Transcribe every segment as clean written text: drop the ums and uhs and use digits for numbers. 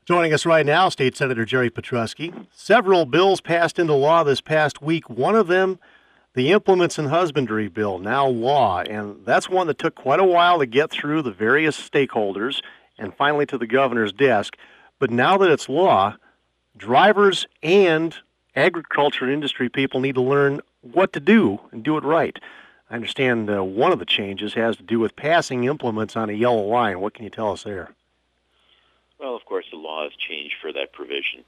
Joining us right now, State Senator Jerry Petrusky. Several bills passed into law this past week. One of them, the Implements and Husbandry Bill, now law. And that's one that took quite a while to get through the various stakeholders and finally to the governor's desk. But now that it's law, drivers and agriculture industry people need to learn what to do and do it right. I understand one of the changes has to do with passing implements on a yellow line. What can you tell us there? Well, of course, the law has changed for that provision.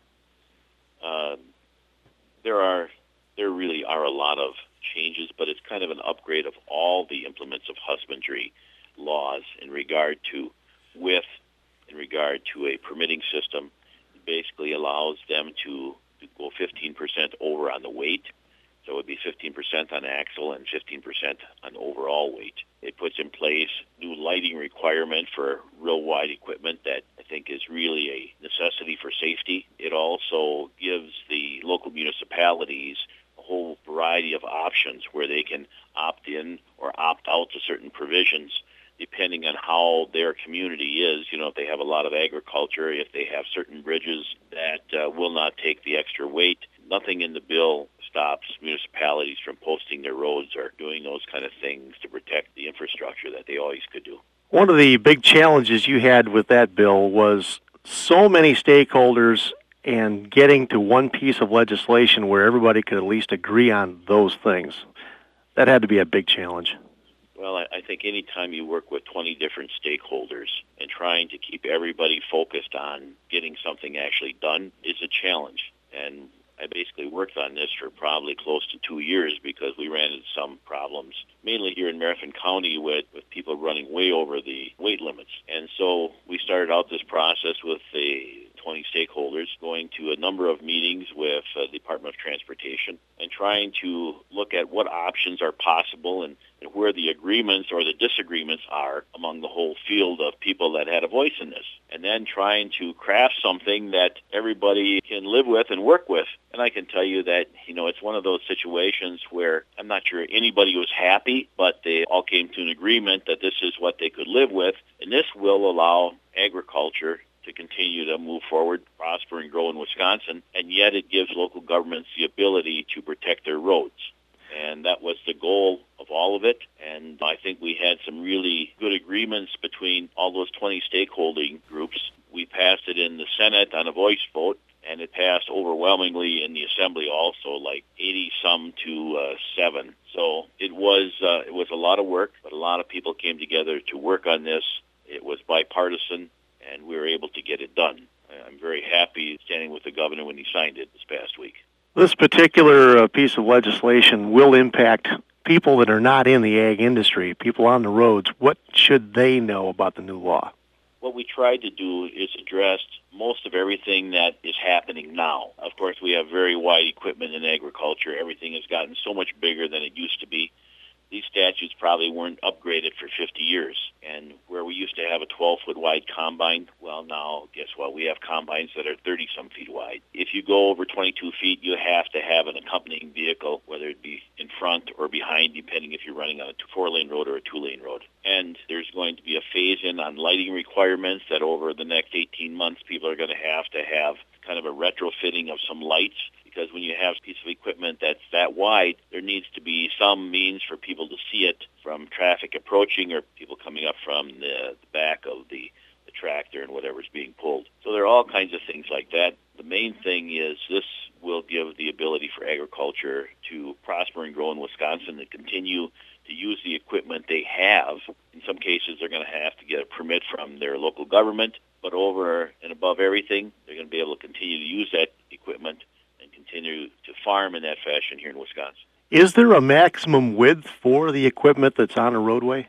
There really are a lot of changes, but it's kind of an upgrade of all the implements of husbandry laws in regard to width, in regard to a permitting system. It basically allows them to go 15% over on the weight. So it would be 15% on axle and 15% on overall weight. It puts in place new lighting requirement for real wide equipment that I think is really a necessity for safety. It also gives the local municipalities a whole variety of options where they can opt in or opt out to certain provisions depending on how their community is. You know, if they have a lot of agriculture, if they have certain bridges that will not take the extra weight. Nothing in the bill stops municipalities from posting their roads or doing those kind of things to protect the infrastructure that they always could do. One of the big challenges you had with that bill was so many stakeholders and getting to one piece of legislation where everybody could at least agree on those things. That had to be a big challenge. Well, I think any time you work with 20 different stakeholders and trying to keep everybody focused on getting something actually done is a challenge. And I basically worked on this for probably close to 2 years because we ran into some problems, mainly here in Marathon County with people running way over the weight limits. And so we started out this process with the 20 stakeholders, going to a number of meetings with the Department of Transportation and trying to look at what options are possible and where the agreements or the disagreements are among the whole field of people that had a voice in this. And then trying to craft something that everybody can live with and work with. And I can tell you that, it's one of those situations where I'm not sure anybody was happy, but they all came to an agreement that this is what they could live with. And this will allow agriculture to continue to move forward, prosper, and grow in Wisconsin. And yet it gives local governments the ability to protect their roads. And that was the goal of all of it. And I think we had some really good agreements between all those 20 stakeholding groups. We passed it in the Senate on a voice vote, and it passed overwhelmingly in the Assembly also, like 80-some to 7. So it was a lot of work, but a lot of people came together to work on this. It was bipartisan, and we were able to get it done. I'm very happy standing with the governor when he signed it this past week. This particular piece of legislation will impact people that are not in the ag industry, people on the roads. What should they know about the new law? What we tried to do is address most of everything that is happening now. Of course, we have very wide equipment in agriculture. Everything has gotten so much bigger than it used to be. These statutes probably weren't upgraded for 50 years. And where we used to have a 12-foot wide combine, well, now, guess what? We have combines that are 30-some feet wide. If you go over 22 feet, you have to have an accompanying vehicle, whether it be in front or behind, depending if you're running on a 4-lane road or a 2-lane road. And there's going to be a phase-in on lighting requirements that over the next 18 months, people are going to have kind of a retrofitting of some lights. Because when you have a piece of equipment that's that wide, there needs to be some means for people to see it from traffic approaching or people coming up from the back of the tractor and whatever's being pulled. So there are all kinds of things like that. The main thing is this will give the ability for agriculture to prosper and grow in Wisconsin and continue to use the equipment they have. In some cases, they're going to have to get a permit from their local government, but over and above everything, they're going to be able to continue to use that equipment and continue to farm in that fashion here in Wisconsin. Is there a maximum width for the equipment that's on a roadway?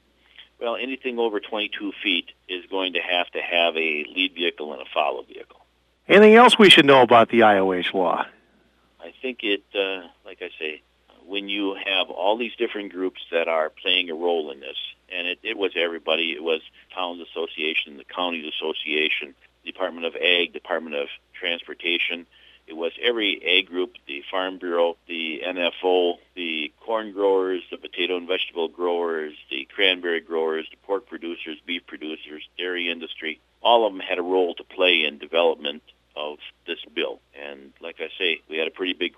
Well, anything over 22 feet is going to have a lead vehicle and a follow vehicle. Anything else we should know about the IOH law? I think it, like I say, when you have all these different groups that are playing a role in this, and it was everybody, it was Towns Association, the Counties Association, Department of Ag, Department of Transportation. It was every ag group, the Farm Bureau, the NFO, the corn growers, the potato and vegetable growers, the cranberry growers, the pork producers, beef producers, dairy industry. All of them had a role to play in development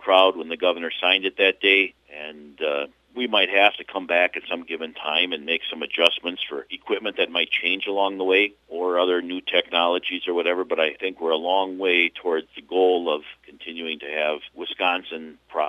crowd when the governor signed it that day, and we might have to come back at some given time and make some adjustments for equipment that might change along the way or other new technologies or whatever, but I think we're a long way towards the goal of continuing to have Wisconsin